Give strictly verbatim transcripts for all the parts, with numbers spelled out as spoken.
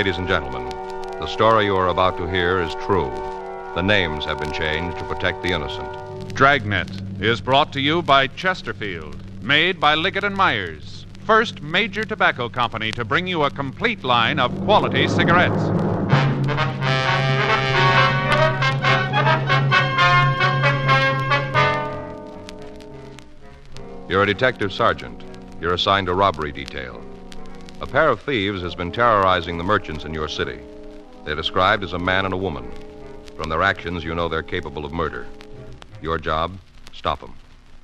Ladies and gentlemen, the story you are about to hear is true. The names have been changed to protect the innocent. Dragnet is brought to you by Chesterfield, made by Liggett and Myers, first major tobacco company to bring you a complete line of quality cigarettes. You're a detective sergeant. You're assigned a robbery detail. A pair of thieves has been terrorizing the merchants in your city. They're described as a man and a woman. From their actions, you know they're capable of murder. Your job, stop them.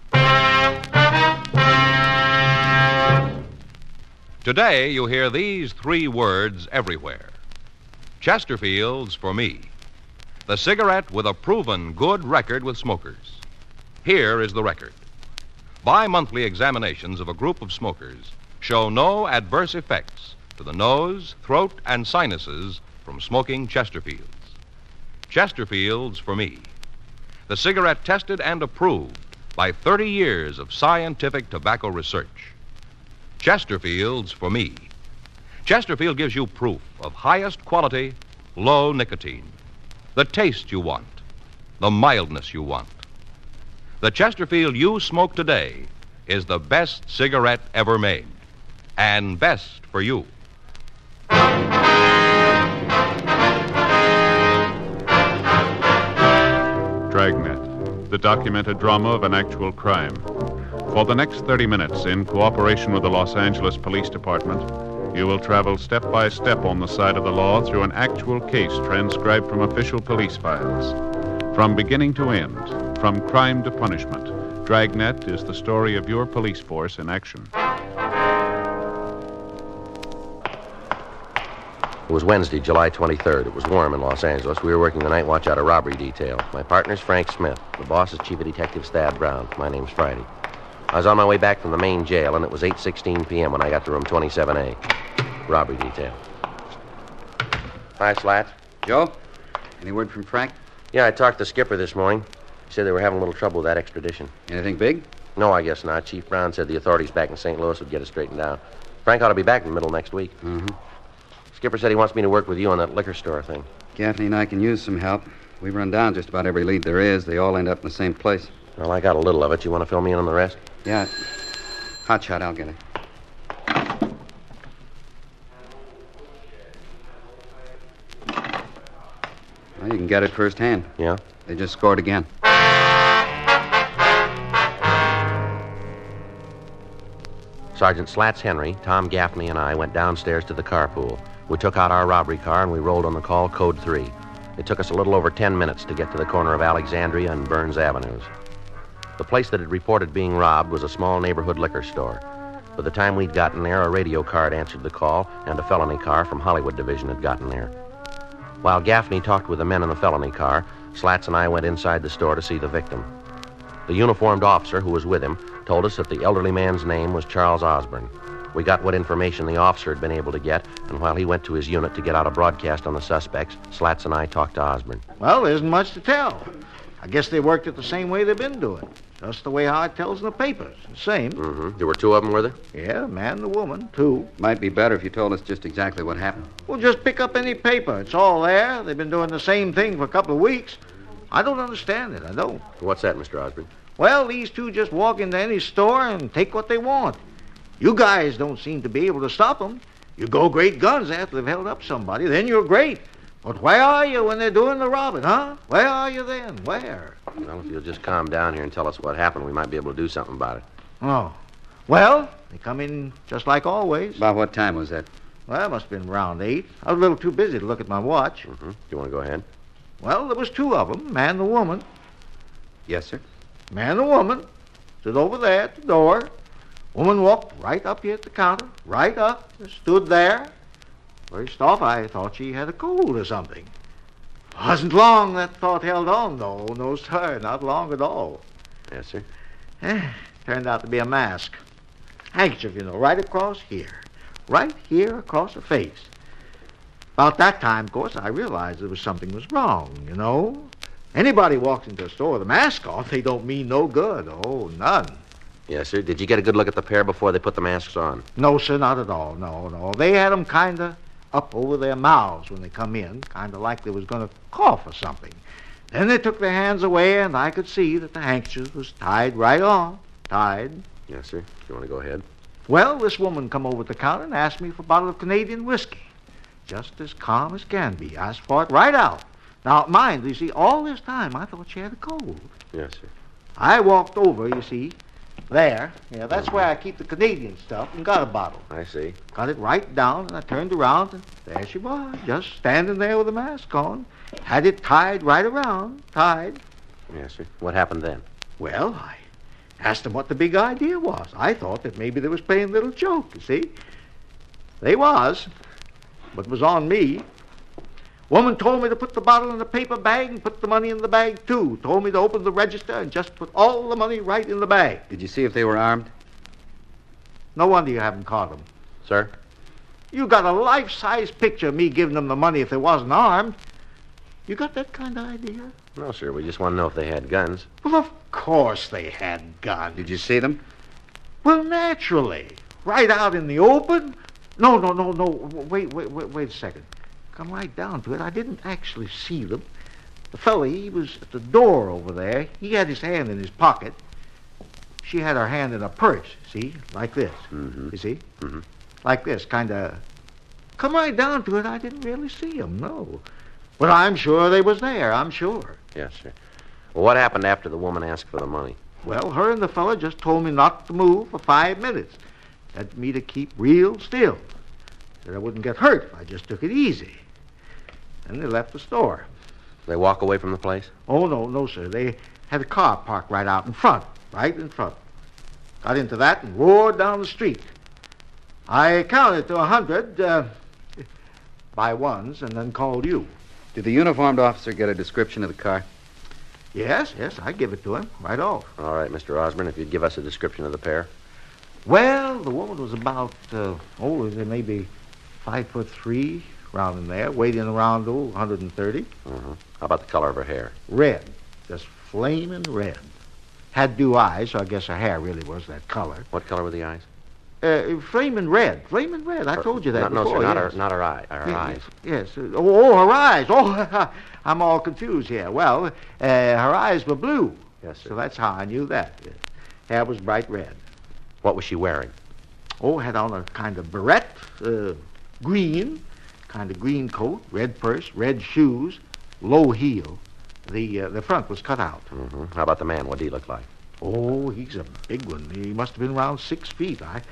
Today, you hear these three words everywhere. Chesterfield's for me. The cigarette with a proven good record with smokers. Here is the record. Bi-monthly examinations of a group of smokers show no adverse effects to the nose, throat, and sinuses from smoking Chesterfields. Chesterfields for me. The cigarette tested and approved by thirty years of scientific tobacco research. Chesterfields for me. Chesterfield gives you proof of highest quality, low nicotine. The taste you want. The mildness you want. The Chesterfield you smoke today is the best cigarette ever made. And best for you. Dragnet, the documented drama of an actual crime. For the next thirty minutes, in cooperation with the Los Angeles Police Department, you will travel step by step on the side of the law through an actual case transcribed from official police files. From beginning to end, from crime to punishment, Dragnet is the story of your police force in action. It was Wednesday, July twenty-third. It was warm in Los Angeles. We were working the night watch out of robbery detail. My partner's Frank Smith. The boss is Chief of Detectives Thad Brown. My name's Friday. I was on my way back from the main jail, and it was eight sixteen p.m. when I got to room twenty-seven A. Robbery detail. Hi, Slats. Joe? Any word from Frank? Yeah, I talked to Skipper this morning. He said they were having a little trouble with that extradition. Anything big? No, I guess not. Chief Brown said the authorities back in Saint Louis would get it straightened out. Frank ought to be back in the middle of next week. Mm-hmm. Skipper said he wants me to work with you on that liquor store thing. Gaffney and I can use some help. We run down just about every lead there is. They all end up in the same place. Well, I got a little of it. You want to fill me in on the rest? Yeah. Hot shot, I'll get it. Well, you can get it firsthand. Yeah? They just scored again. Sergeant Slats Henry, Tom Gaffney, and I went downstairs to the carpool. We took out our robbery car and we rolled on the call code three. It took us a little over ten minutes to get to the corner of Alexandria and Burns Avenues. The place that had reported being robbed was a small neighborhood liquor store. By the time we'd gotten there, a radio car had answered the call, and a felony car from Hollywood Division had gotten there. While Gaffney talked with the men in the felony car, Slats and I went inside the store to see the victim. The uniformed officer who was with him told us that the elderly man's name was Charles Osborne. We got what information the officer had been able to get, and while he went to his unit to get out a broadcast on the suspects, Slats and I talked to Osborne. Well, there isn't much to tell. I guess they worked it the same way they've been doing. Just the way Howard tells in the papers. The same. Mm-hmm. There were two of them, were there? Yeah, a man and a woman, two. Might be better if you told us just exactly what happened. Well, just pick up any paper. It's all there. They've been doing the same thing for a couple of weeks. I don't understand it. I don't. What's that, Mister Osborne? Well, these two just walk into any store and take what they want. You guys don't seem to be able to stop them. You go great guns after they've held up somebody, then you're great. But where are you when they're doing the robbing, huh? Where are you then? Where? Well, if you'll just calm down here and tell us what happened, we might be able to do something about it. Oh. Well, they come in just like always. About what time was that? Well, it must have been around eight. I was a little too busy to look at my watch. Mm-hmm. Do you want to go ahead? Well, there was two of them, man and a woman. Yes, sir. Man and a woman stood over there at the door. Woman walked right up here at the counter, right up, and stood there. First off, I thought she had a cold or something. Wasn't long that thought held on, though. No, sir, not long at all. Yes, sir. Eh, turned out to be a mask. Handkerchief, you know, right across here. Right here across the face. About that time, of course, I realized there was something was wrong, you know. Anybody walks into a store with a mask on, they don't mean no good. Oh, none. Yes, sir. Did you get a good look at the pair before they put the masks on? No, sir, not at all. No, no. They had them kind of up over their mouths when they come in, kind of like they was going to cough or something. Then they took their hands away, and I could see that the handkerchief was tied right on. Tied. Yes, sir. If you want to go ahead. Well, this woman come over to the counter and asked me for a bottle of Canadian whiskey. Just as calm as can be. Asked for it right out. Now, mind, you see, all this time I thought she had a cold. Yes, sir. I walked over, you see, there. Yeah, that's where I keep the Canadian stuff, and got a bottle. I see. Got it right down, and I turned around, and there she was, just standing there with a mask on. Had it tied right around, tied. Yes, sir. What happened then? Well, I asked them what the big idea was. I thought that maybe they was playing a little joke, you see. They was, but it was on me. Woman told me to put the bottle in the paper bag and put the money in the bag, too. Told me to open the register and just put all the money right in the bag. Did you see if they were armed? No wonder you haven't caught them. Sir? You got a life-size picture of me giving them the money if they wasn't armed. You got that kind of idea? No, sir. We just want to know if they had guns. Well, of course they had guns. Did you see them? Well, naturally. Right out in the open. No, no, no, no. Wait, wait, wait, wait a second. Come right down to it. I didn't actually see them. The fella, he was at the door over there. He had his hand in his pocket. She had her hand in a purse, see? Like this. Mm-hmm. You see? Mm-hmm. Like this, kind of. Come right down to it, I didn't really see them, no. But I'm sure they was there, I'm sure. Yes, sir. Well, what happened after the woman asked for the money? Well, her and the fella just told me not to move for five minutes. Had me to keep real still. Said I wouldn't get hurt if I just took it easy. Then they left the store. They walk away from the place? Oh, no, no, sir. They had a car parked right out in front. Right in front. Got into that and roared down the street. I counted to a hundred uh, by ones and then called you. Did the uniformed officer get a description of the car? Yes, yes, I give it to him right off. All right, Mister Osborne, if you'd give us a description of the pair. Well, the woman was about, uh, oh, maybe five foot three, around in there, weighing around, oh, one hundred thirty. Mm-hmm. How about the color of her hair? Red, just flaming red. Had blue eyes, so I guess her hair really was that color. What color were the eyes? Uh, flaming red, flaming red. I Her, told you that no, before. No, sir, not yes. her, not her eye, her yes, eyes. Yes. yes. Oh, oh, her eyes. Oh, I'm all confused here. Well, uh, her eyes were blue. Yes, sir. So that's how I knew that. Yes. Hair was bright red. What was she wearing? Oh, had on a kind of beret, uh, green, kind of green coat, red purse, red shoes, low heel. The uh, the front was cut out. Mm-hmm. How about the man? What did he look like? Oh, he's a big one. He must have been around six feet. I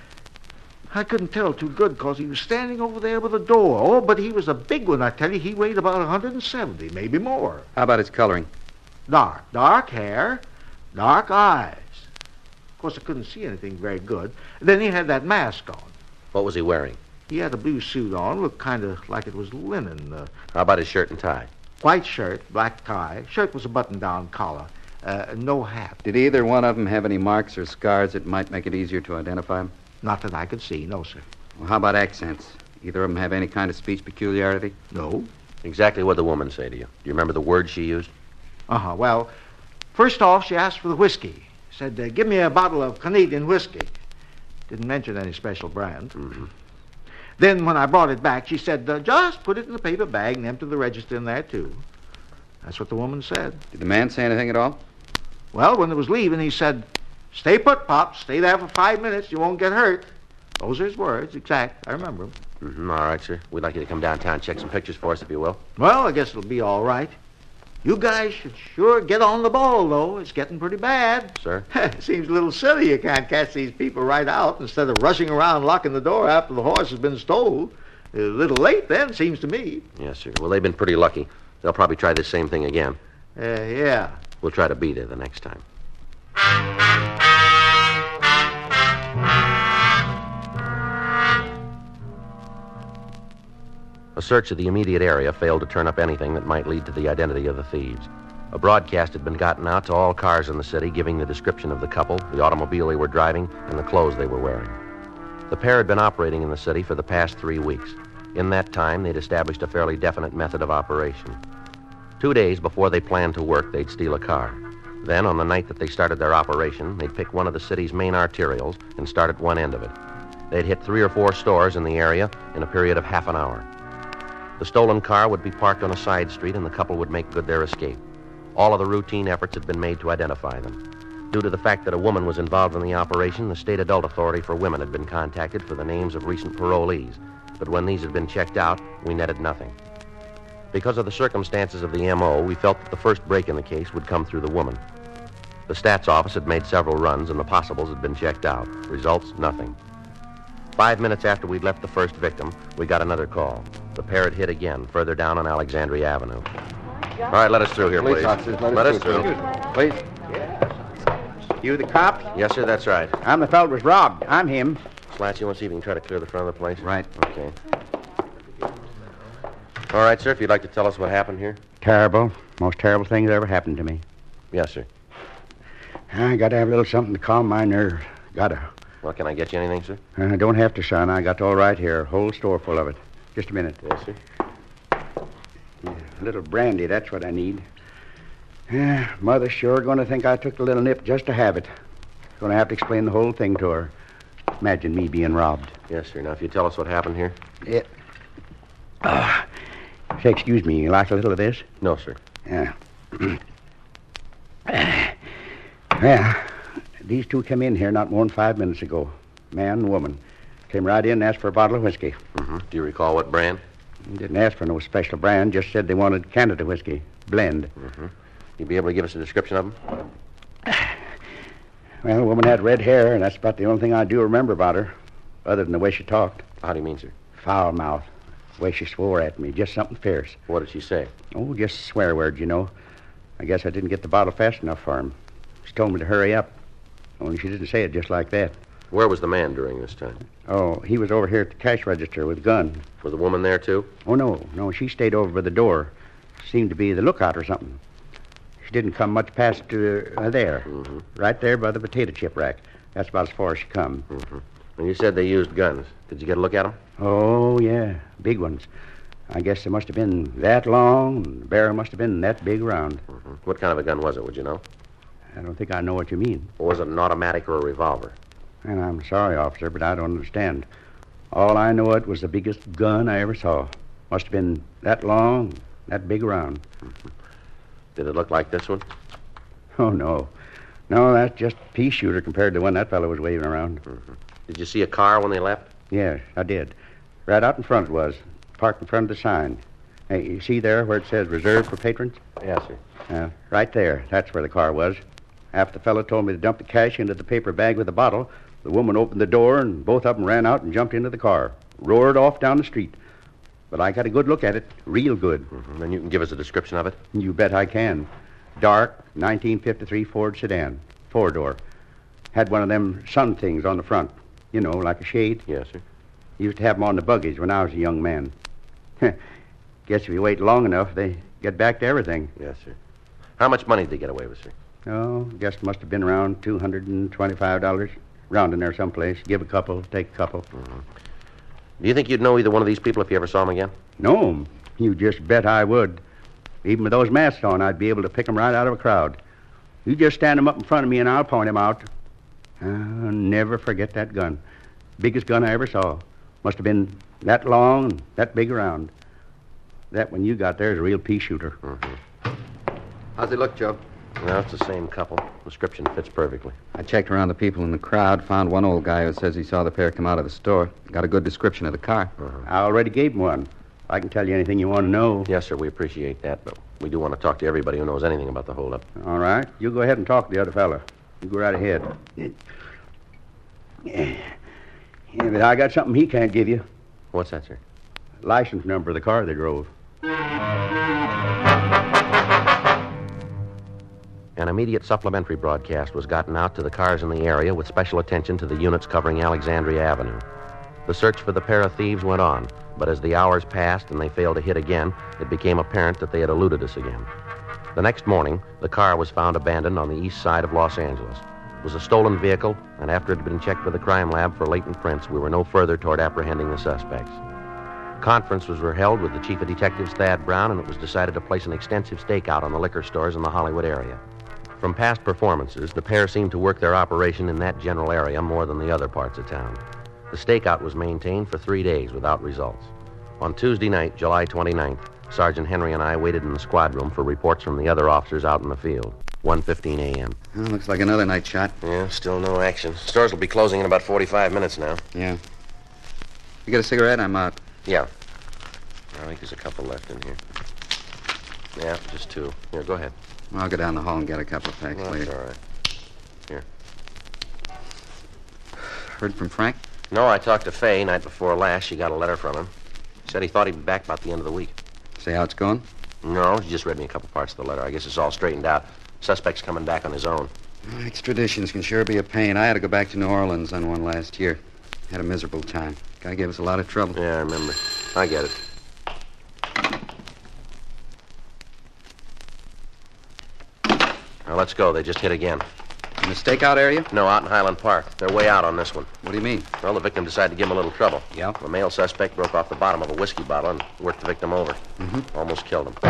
I couldn't tell too good because he was standing over there by the door. Oh, but he was a big one, I tell you. He weighed about one hundred seventy, maybe more. How about his coloring? Dark. Dark hair, dark eyes. Of course, I couldn't see anything very good. Then he had that mask on. What was he wearing? He had a blue suit on, looked kind of like it was linen. Uh, How about his shirt and tie? white shirt, black tie. Shirt was a button-down collar. Uh, no hat. Did either one of them have any marks or scars that might make it easier to identify them? Not that I could see, no, sir. Well, how about accents? Either of them have any kind of speech peculiarity? No. Exactly what did the woman say to you? Do you remember the words she used? Uh-huh. Well, first off, she asked for the whiskey. Said, uh, give me a bottle of Canadian whiskey. Didn't mention any special brand. Mm-hmm. Then when I brought it back, she said, uh, just put it in the paper bag and empty the register in there, too. That's what the woman said. Did the man say anything at all? Well, when it was leaving, he said, stay put, Pop. Stay there for five minutes. You won't get hurt. Those are his words, exact. I remember them. Mm-hmm. All right, sir. We'd like you to come downtown and check some pictures for us, if you will. Well, I guess it'll be all right. You guys should sure get on the ball, though. It's getting pretty bad. Sir? Seems a little silly you can't catch these people right out instead of rushing around locking the door after the horse has been stole. A little late then, seems to me. Yes, sir. Well, they've been pretty lucky. They'll probably try this same thing again. Uh, yeah. We'll try to beat it the next time. A search of the immediate area failed to turn up anything that might lead to the identity of the thieves. A broadcast had been gotten out to all cars in the city giving the description of the couple, the automobile they were driving, and the clothes they were wearing. The pair had been operating in the city for the past three weeks. In that time, they'd established a fairly definite method of operation. Two days before they planned to work, they'd steal a car. Then, on the night that they started their operation, they'd pick one of the city's main arterials and start at one end of it. They'd hit three or four stores in the area in a period of half an hour. The stolen car would be parked on a side street, and the couple would make good their escape. All of the routine efforts had been made to identify them. Due to the fact that a woman was involved in the operation, the State Adult Authority for Women had been contacted for the names of recent parolees. But when these had been checked out, we netted nothing. Because of the circumstances of the M O, we felt that the first break in the case would come through the woman. The stats office had made several runs, and the possibles had been checked out. Results, nothing. Five minutes after we'd left the first victim, we got another call. The pair had hit again, further down on Alexandria Avenue. All right, let us through here, Police please. officers, let us let us through, through. Please. You the cops? Yes, sir, that's right. I'm the fellow that was robbed. I'm him. Slats, you want to see if you can try to clear the front of the place? Right. Okay. All right, sir, if you'd like to tell us what happened here. Terrible. Most terrible thing that ever happened to me. Yes, sir. I got to have a little something to calm my nerves. Gotta. Well, can I get you anything, sir? I don't have to, son. I got all right here. Whole store full of it. Just a minute. Yes, sir. Yeah, a little brandy, that's what I need. Yeah, Mother's sure going to think I took the little nip just to have it. Going to have to explain the whole thing to her. Imagine me being robbed. Yes, sir. Now, if you tell us what happened here. Yeah. Ah. Say, excuse me, you like a little of this? No, sir. Yeah. Well, these two came in here not more than five minutes ago. Man and woman. Came right in and asked for a bottle of whiskey. Mm-hmm. Do you recall what brand? Didn't ask for no special brand, just said they wanted Canada whiskey. Blend. Mm-hmm. You'd be able to give us a description of them? Well, the woman had red hair, and that's about the only thing I do remember about her, other than the way she talked. How do you mean, sir? Foul mouth. The way she swore at me, just something fierce. What did she say? Oh, just swear words, you know. I guess I didn't get the bottle fast enough for him. She told me to hurry up. Only she didn't say it just like that. Where was the man during this time? Oh, he was over here at the cash register with a gun. Was the woman there, too? Oh, no, no, she stayed over by the door. Seemed to be the lookout or something. She didn't come much past uh, there. Mm-hmm. Right there by the potato chip rack. That's about as far as she come. Mm-hmm. And you said they used guns. Did you get a look at them? Oh, yeah, big ones. I guess they must have been that long, and the barrel must have been that big round. Mm-hmm. What kind of a gun was it, would you know? I don't think I know what you mean. Or was it an automatic or a revolver? And I'm sorry, officer, but I don't understand. All I know, it was the biggest gun I ever saw. Must have been that long, that big around. Mm-hmm. Did it look like this one? Oh, no. No, that's just a pea shooter compared to the one that fellow was waving around. Mm-hmm. Did you see a car when they left? Yes, I did. Right out in front it was, parked in front of the sign. Hey, you see there where it says reserved for patrons? Yes, sir. Uh, right there. That's where the car was. After the fellow told me to dump the cash into the paper bag with the bottle, the woman opened the door, and both of them ran out and jumped into the car. Roared off down the street. But I got a good look at it. Real good. Mm-hmm. Then you can give us a description of it? You bet I can. Dark, nineteen fifty-three Ford sedan. Four-door. Had one of them sun things on the front. You know, like a shade. Yes, sir. Used to have them on the buggies when I was a young man. Guess if you wait long enough, they get back to everything. Yes, sir. How much money did they get away with, sir? Oh, guess it must have been around two hundred twenty-five dollars. Round in there someplace. Give a couple, take a couple. Mm-hmm. Do you think you'd know either one of these people if you ever saw them again? No, 'em. You just bet I would. Even with those masks on, I'd be able to pick them right out of a crowd. You just stand them up in front of me and I'll point 'em out. I'll never forget that gun. Biggest gun I ever saw. Must have been that long and that big around. That one you got there is a real pea shooter. Mm-hmm. How's it look, Joe? Well, it's the same couple. Description fits perfectly. I checked around the people in the crowd, found one old guy who says he saw the pair come out of the store. Got a good description of the car. Uh-huh. I already gave him one. I can tell you anything you want to know. Yes, sir, we appreciate that, but we do want to talk to everybody who knows anything about the holdup. All right. You go ahead and talk to the other fella. You go right ahead. Yeah, but I got something he can't give you. What's that, sir? License number of the car they drove. An immediate supplementary broadcast was gotten out to the cars in the area with special attention to the units covering Alexandria Avenue. The search for the pair of thieves went on, but as the hours passed and they failed to hit again, it became apparent that they had eluded us again. The next morning, the car was found abandoned on the east side of Los Angeles. It was a stolen vehicle, and after it had been checked with the crime lab for latent prints, we were no further toward apprehending the suspects. Conferences were held with the chief of detectives, Thad Brown, and it was decided to place an extensive stakeout on the liquor stores in the Hollywood area. From past performances, the pair seemed to work their operation in that general area more than the other parts of town. The stakeout was maintained for three days without results. On Tuesday night, July twenty-ninth, Sergeant Henry and I waited in the squad room for reports from the other officers out in the field. one fifteen a.m. Well, looks like another night shot. Yeah, still no action. Stores will be closing in about forty-five minutes now. Yeah. You get a cigarette? I'm out. Yeah. I think there's a couple left in here. Yeah, just two. Here, go ahead. Well, I'll go down the hall and get a couple of packs Well, later. that's all right. Here. Heard from Frank? No, I talked to Fay night before last. She got a letter from him. Said he thought he'd be back about the end of the week. Say how it's going? No, she just read me a couple parts of the letter. I guess it's all straightened out. Suspect's coming back on his own. Well, extraditions can sure be a pain. I had to go back to New Orleans on one last year. Had a miserable time. Guy gave us a lot of trouble. Yeah, I remember. I get it. Now, let's go. They just hit again. In the stakeout area? No, out in Highland Park. They're way out on this one. What do you mean? Well, the victim decided to give him a little trouble. Yeah? The male suspect broke off the bottom of a whiskey bottle and worked the victim over. Mm-hmm. Almost killed him.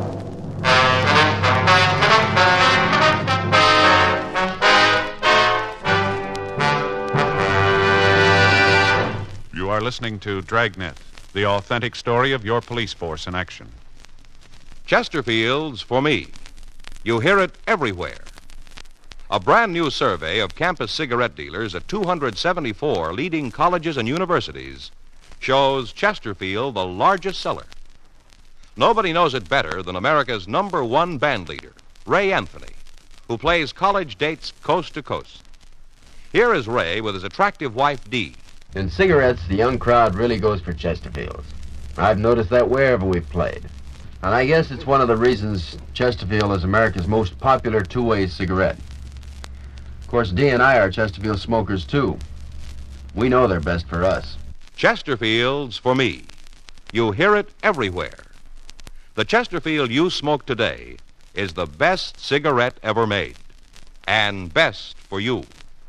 You are listening to Dragnet, the authentic story of your police force in action. Chesterfield's for me. You hear it everywhere. A brand new survey of campus cigarette dealers at two hundred seventy-four leading colleges and universities shows Chesterfield the largest seller. Nobody knows it better than America's number one band leader, Ray Anthony, who plays college dates coast to coast. Here is Ray with his attractive wife, Dee. In cigarettes, the young crowd really goes for Chesterfields. I've noticed that wherever we've played. And I guess it's one of the reasons Chesterfield is America's most popular two-way cigarette. Of course, Dee and I are Chesterfield smokers, too. We know they're best for us. Chesterfield's for me. You hear it everywhere. The Chesterfield you smoke today is the best cigarette ever made. And best for you.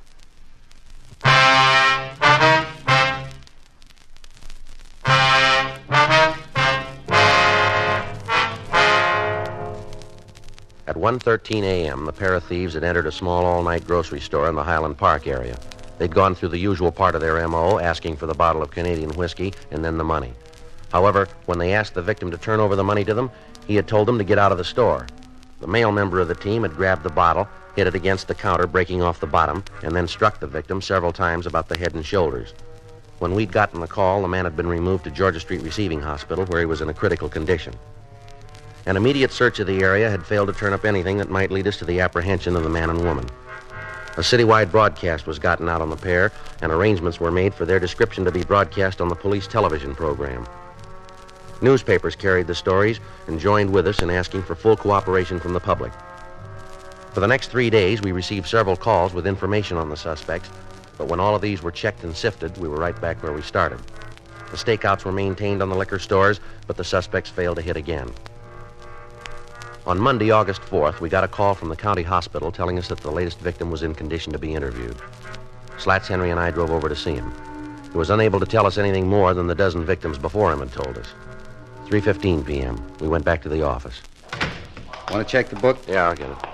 At one thirteen a.m., the pair of thieves had entered a small all-night grocery store in the Highland Park area. They'd gone through the usual part of their M O, asking for the bottle of Canadian whiskey and then the money. However, when they asked the victim to turn over the money to them, he had told them to get out of the store. The male member of the team had grabbed the bottle, hit it against the counter, breaking off the bottom, and then struck the victim several times about the head and shoulders. When we'd gotten the call, the man had been removed to Georgia Street Receiving Hospital, where he was in a critical condition. An immediate search of the area had failed to turn up anything that might lead us to the apprehension of the man and woman. A citywide broadcast was gotten out on the pair, and arrangements were made for their description to be broadcast on the police television program. Newspapers carried the stories and joined with us in asking for full cooperation from the public. For the next three days, we received several calls with information on the suspects, but when all of these were checked and sifted, we were right back where we started. The stakeouts were maintained on the liquor stores, but the suspects failed to hit again. On Monday, August fourth, we got a call from the county hospital telling us that the latest victim was in condition to be interviewed. Slats Henry and I drove over to see him. He was unable to tell us anything more than the dozen victims before him had told us. three fifteen p.m. We went back to the office. Want to check the book? Yeah, I'll get it.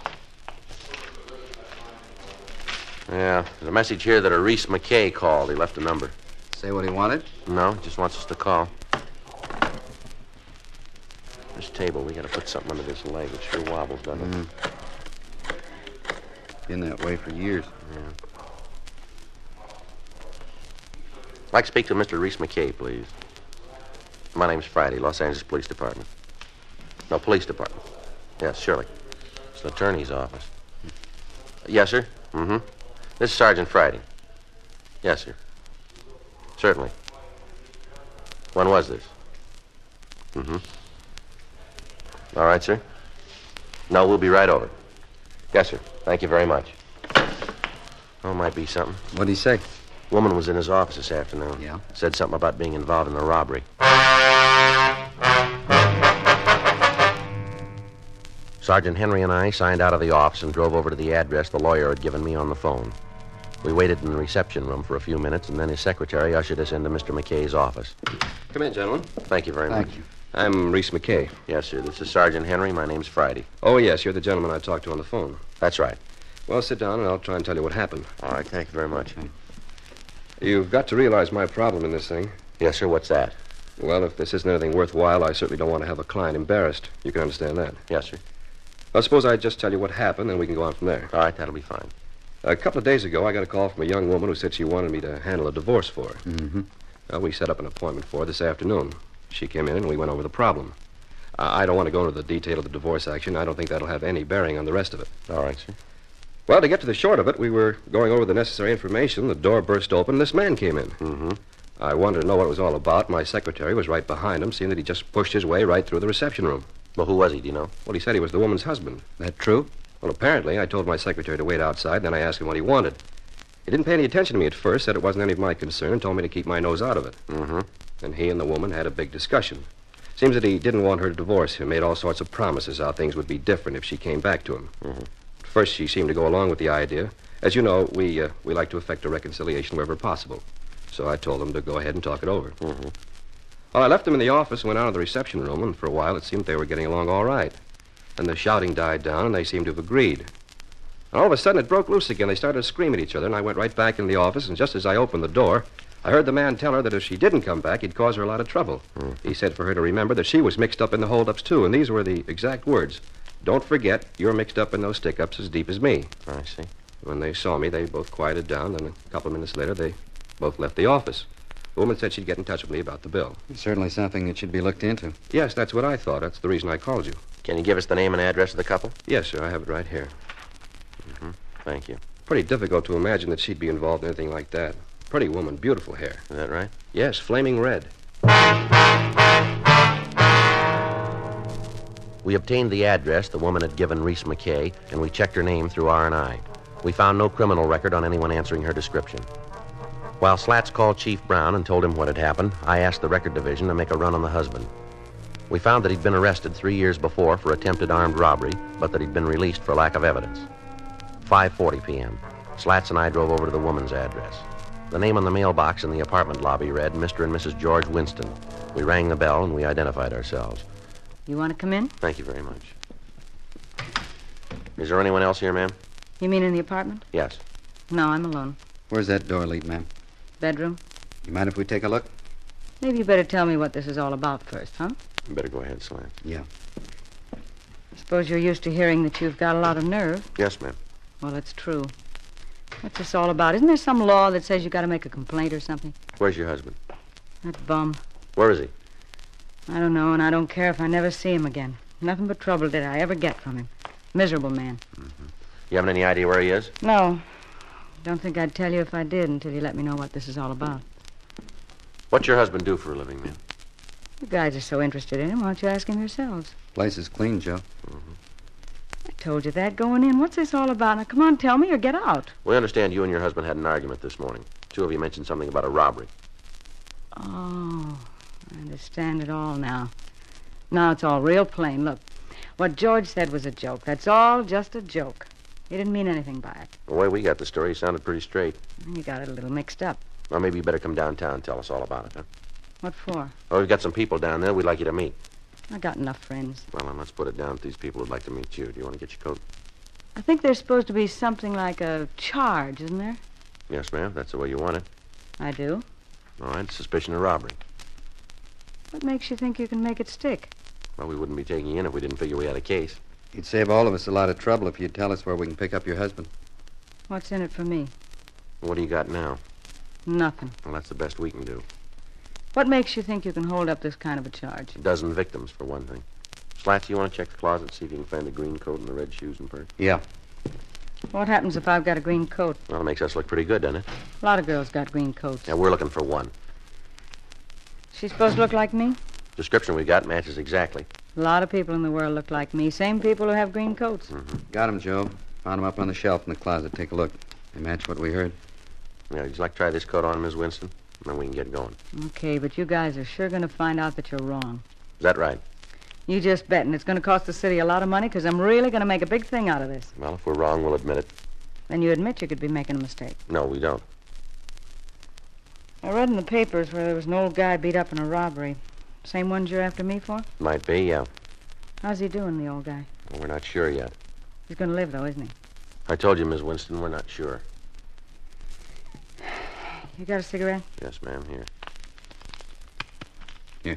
Yeah, there's a message here that a Reese McKay called. He left a number. Say what he wanted? No, just wants us to call. This table, we gotta put something under this leg. It sure wobbles, doesn't it? Mm. Been that way for years. Yeah. I'd like to speak to Mister Reese McKay, please. My name's Friday, Los Angeles Police Department. No, Police Department. Yes, surely. It's the attorney's office. Yes, sir? Mm-hmm. This is Sergeant Friday. Yes, sir. Certainly. When was this? Mm-hmm. All right, sir. No, we'll be right over. Yes, sir. Thank you very much. Oh, might be something. What'd he say? Woman was in his office this afternoon. Yeah? Said something about being involved in a robbery. Sergeant Henry and I signed out of the office and drove over to the address the lawyer had given me on the phone. We waited in the reception room for a few minutes, and then his secretary ushered us into Mister McKay's office. Come in, gentlemen. Thank you very Thank much. you. I'm Reese McKay. Yes, sir. This is Sergeant Henry. My name's Friday. Oh, yes, you're the gentleman I talked to on the phone. That's right. Well, sit down and I'll try and tell you what happened. All right. Thank you very much. You've got to realize my problem in this thing. Yes, sir. What's that? Well, if this isn't anything worthwhile, I certainly don't want to have a client embarrassed. You can understand that. Yes, sir. Well, suppose I just tell you what happened, and we can go on from there. All right, that'll be fine. A couple of days ago, I got a call from a young woman who said she wanted me to handle a divorce for her. Mm-hmm. Well, we set up an appointment for her this afternoon. She came in, and we went over the problem. Uh, I don't want to go into the detail of the divorce action. I don't think that'll have any bearing on the rest of it. All right, sir. Well, to get to the short of it, we were going over the necessary information. The door burst open, and this man came in. Mm-hmm. I wanted to know what it was all about. My secretary was right behind him, seeing that he just pushed his way right through the reception room. Well, who was he, do you know? Well, he said he was the woman's husband. That true? Well, apparently, I told my secretary to wait outside, then I asked him what he wanted. He didn't pay any attention to me at first, said it wasn't any of my concern, and told me to keep my nose out of it. Mm-hmm. Then he and the woman had a big discussion. Seems that he didn't want her to divorce him, made all sorts of promises how things would be different if she came back to him. Mm-hmm. At first, she seemed to go along with the idea. As you know, we uh, we like to effect a reconciliation wherever possible. So I told him to go ahead and talk it over. Mm-hmm. Well, I left them in the office and went out of the reception room, and for a while it seemed they were getting along all right. Then the shouting died down, and they seemed to have agreed. And all of a sudden, it broke loose again. They started to scream at each other, and I went right back in the office, and just as I opened the door, I heard the man tell her that if she didn't come back, he'd cause her a lot of trouble. Mm-hmm. He said for her to remember that she was mixed up in the holdups, too, and these were the exact words. Don't forget, you're mixed up in those stick-ups as deep as me. I see. When they saw me, they both quieted down, and a couple of minutes later, they both left the office. The woman said she'd get in touch with me about the bill. It's certainly something that should be looked into. Yes, that's what I thought. That's the reason I called you. Can you give us the name and address of the couple? Yes, sir, I have it right here. Mm-hmm. Thank you. Pretty difficult to imagine that she'd be involved in anything like that. Pretty woman, beautiful hair. Is that right? Yes, flaming red. We obtained the address the woman had given Reese McKay, and we checked her name through R and I. We found no criminal record on anyone answering her description. While Slats called Chief Brown and told him what had happened, I asked the record division to make a run on the husband. We found that he'd been arrested three years before for attempted armed robbery, but that he'd been released for lack of evidence. five forty p.m. Slats and I drove over to the woman's address. The name on the mailbox in the apartment lobby read Mister and Missus George Winston. We rang the bell and we identified ourselves. You want to come in? Thank you very much. Is there anyone else here, ma'am? You mean in the apartment? Yes. No, I'm alone. Where's that door lead, ma'am? Bedroom? You mind if we take a look? Maybe you better tell me what this is all about first, huh? You better go ahead, Slats. Yeah. Suppose you're used to hearing that you've got a lot of nerve. Yes, ma'am. Well, it's true. What's this all about? Isn't there some law that says you've got to make a complaint or something? Where's your husband? That bum. Where is he? I don't know, and I don't care if I never see him again. Nothing but trouble did I ever get from him. Miserable man. Mm-hmm. You haven't any idea where he is? No. Don't think I'd tell you if I did until you let me know what this is all about. What's your husband do for a living, ma'am? You guys are so interested in him, why don't you ask him yourselves? Place is clean, Joe. Mm-hmm. I told you that going in. What's this all about? Now, come on, tell me or get out. We understand you and your husband had an argument this morning. Two of you mentioned something about a robbery. Oh, I understand it all now. Now it's all real plain. Look, what George said was a joke. That's all just a joke. He didn't mean anything by it. The way we got the story sounded pretty straight. You got it a little mixed up. Well, maybe you better come downtown and tell us all about it, huh? What for? Oh, we've got some people down there we'd like you to meet. I got enough friends. Well, then let's put it down that these people would like to meet you. Do you want to get your coat? I think there's supposed to be something like a charge, isn't there? Yes, ma'am. That's the way you want it. I do. All right. Suspicion of robbery. What makes you think you can make it stick? Well, we wouldn't be taking you in if we didn't figure we had a case. You'd save all of us a lot of trouble if you'd tell us where we can pick up your husband. What's in it for me? What do you got now? Nothing. Well, that's the best we can do. What makes you think you can hold up this kind of a charge? A dozen victims, for one thing. Slats, you want to check the closet, see if you can find the green coat and the red shoes and purse? Yeah. What happens if I've got a green coat? Well, it makes us look pretty good, doesn't it? A lot of girls got green coats. Yeah, we're looking for one. She's supposed to look like me? Description we got matches exactly. A lot of people in the world look like me. Same people who have green coats. Mm-hmm. Got him, Joe. Found him up on the shelf in the closet. Take a look. They match what we heard. Yeah, would you like to try this coat on, Miss Winston? And then we can get going. Okay, but you guys are sure going to find out that you're wrong. Is that right? You just bet, and it's going to cost the city a lot of money because I'm really going to make a big thing out of this. Well, if we're wrong, we'll admit it. Then you admit you could be making a mistake. No, we don't. I read in the papers where there was an old guy beat up in a robbery. Same ones you're after me for? Might be, yeah. How's he doing, the old guy? Well, we're not sure yet. He's going to live, though, isn't he? I told you, Miss Winston, we're not sure. You got a cigarette? Yes, ma'am, here. Here.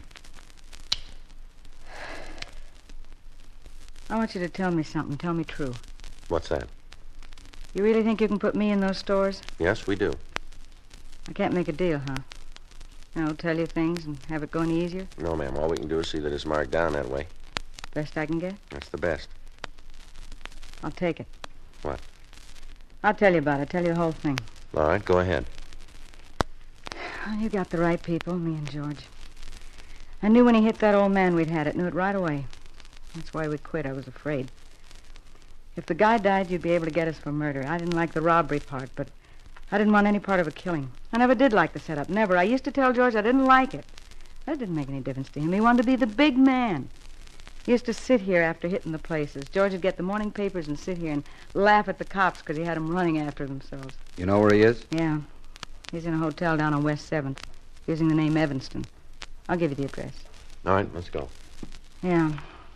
I want you to tell me something. Tell me true. What's that? You really think you can put me in those stores? Yes, we do. I can't make a deal, huh? You know, tell you things and have it go any easier? No, ma'am. All we can do is see that it's marked down that way. Best I can get? That's the best. I'll take it. What? I'll tell you about it. Tell you the whole thing. All right, go ahead. Well, you got the right people, me and George. I knew when he hit that old man we'd had it. Knew it right away. That's why we quit. I was afraid. If the guy died, you'd be able to get us for murder. I didn't like the robbery part, but I didn't want any part of a killing. I never did like the setup. Never. I used to tell George I didn't like it. That didn't make any difference to him. He wanted to be the big man. He used to sit here after hitting the places. George would get the morning papers and sit here and laugh at the cops because he had them running after themselves. You know where he is? Yeah. He's in a hotel down on West seventh, using the name Evanston. I'll give you the address. All right, let's go. Yeah.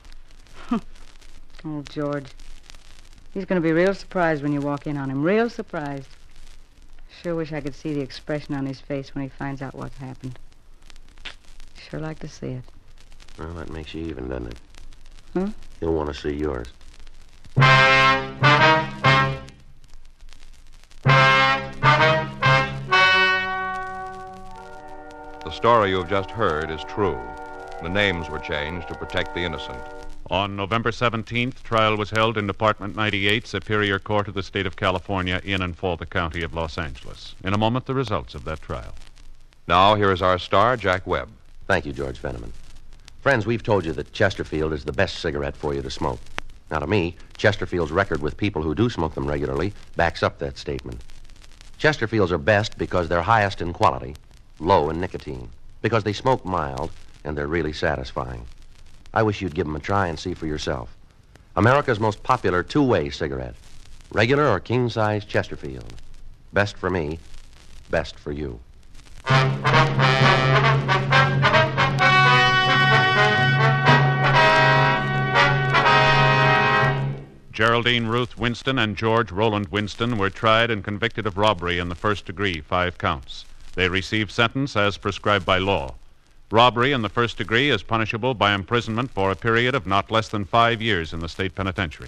Oh, George. He's going to be real surprised when you walk in on him. Real surprised. Sure wish I could see the expression on his face when he finds out what's happened. Sure like to see it. Well, that makes you even, doesn't it? Huh? He'll want to see yours. The story you have just heard is true. The names were changed to protect the innocent. On November seventeenth, trial was held in Department ninety-eight, Superior Court of the State of California, in and for the County of Los Angeles. In a moment, the results of that trial. Now, here is our star, Jack Webb. Thank you, George Fenneman. Friends, we've told you that Chesterfield is the best cigarette for you to smoke. Now, to me, Chesterfield's record with people who do smoke them regularly backs up that statement. Chesterfields are best because they're highest in quality, low in nicotine, because they smoke mild, and they're really satisfying. I wish you'd give them a try and see for yourself. America's most popular two-way cigarette. Regular or king-size Chesterfield. Best for me, best for you. Geraldine Ruth Winston and George Roland Winston were tried and convicted of robbery in the first degree, five counts. They received sentence as prescribed by law. Robbery in the first degree is punishable by imprisonment for a period of not less than five years in the state penitentiary.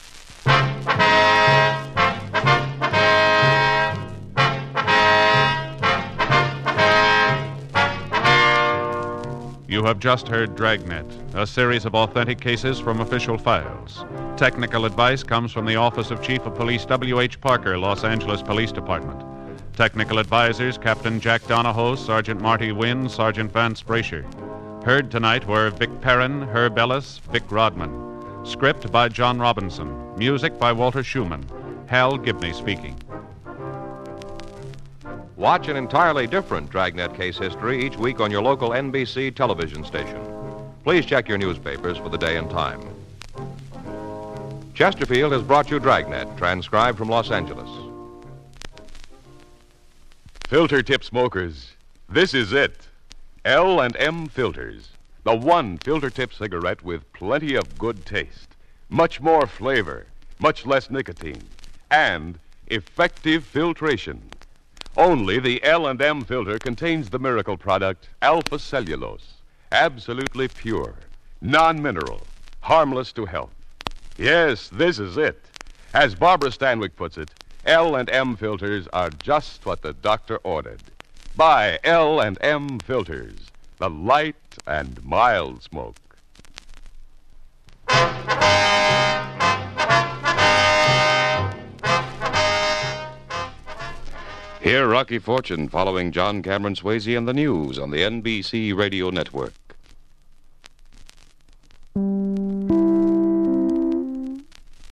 You have just heard Dragnet, a series of authentic cases from official files. Technical advice comes from the Office of Chief of Police W H Parker, Los Angeles Police Department. Technical advisors, Captain Jack Donahoe, Sergeant Marty Wynn, Sergeant Vance Brasher. Heard tonight were Vic Perrin, Herb Ellis, Vic Rodman. Script by John Robinson. Music by Walter Schumann. Hal Gibney speaking. Watch an entirely different Dragnet case history each week on your local N B C television station. Please check your newspapers for the day and time. Chesterfield has brought you Dragnet, transcribed from Los Angeles. Filter tip smokers, this is it. L and M Filters. The one filter tip cigarette with plenty of good taste, much more flavor, much less nicotine, and effective filtration. Only the L and M filter contains the miracle product alpha cellulose, absolutely pure, non-mineral, harmless to health. Yes, this is it. As Barbara Stanwyck puts it, L and M filters are just what the doctor ordered. Buy L and M filters, the light and mild smoke. Hear Rocky Fortune following John Cameron Swayze and the news on the N B C Radio Network.